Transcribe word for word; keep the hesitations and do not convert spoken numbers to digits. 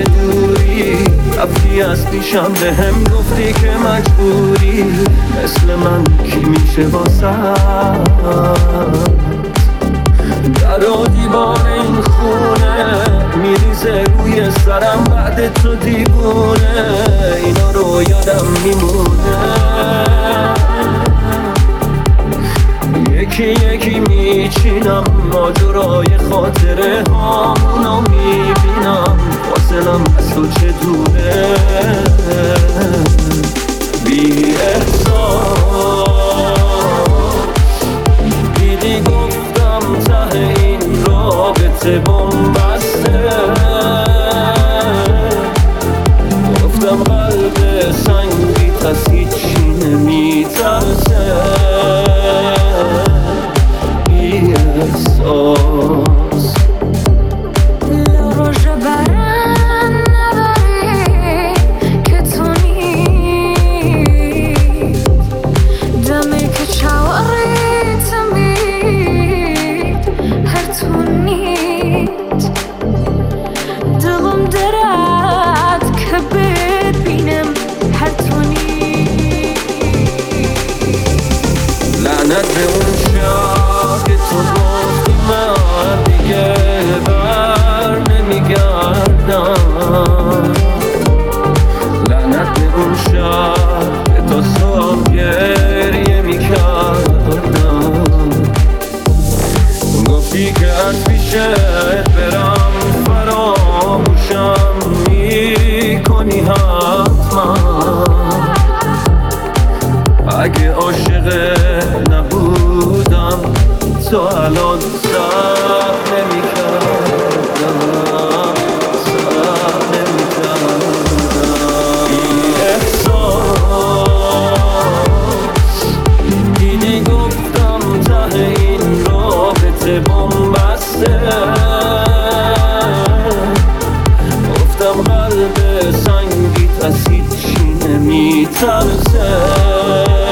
دوری رفتی از پیشم به هم گفتی که مجبوری مثل من کی میشه واسه در و دیوار این خونه میریزه روی سرم بعد تو دیوونه اینا رو یادم میمونه یکی یکی میچینم ماجرای خاطره هامونو میبینم فاصلم از تو چه دوره بی احساس دیدی گفتم ته این رابطه بومبسته گفتم قلب سنگیت از هیچی نمیترسه بی احساس لروژ برن نبری که تو نید دمی که چاوریت مید هر تو نید دلم درد که ببینم هر تو نید لعنت به اون شب که تو گفتی من دیگه بر نمیگردم لعنت به اون شب که تا صبح گریه میکردم گفتی که از پیشت برم فراموشم میکنی حتما اگه عاشق نبودم تو الان سر نمی‌کردم سر نمی‌کردم بی احساس دیدی گفتم ته این رابطه بومبسته گفتم قلب سنگیت از هیچی نمیترسه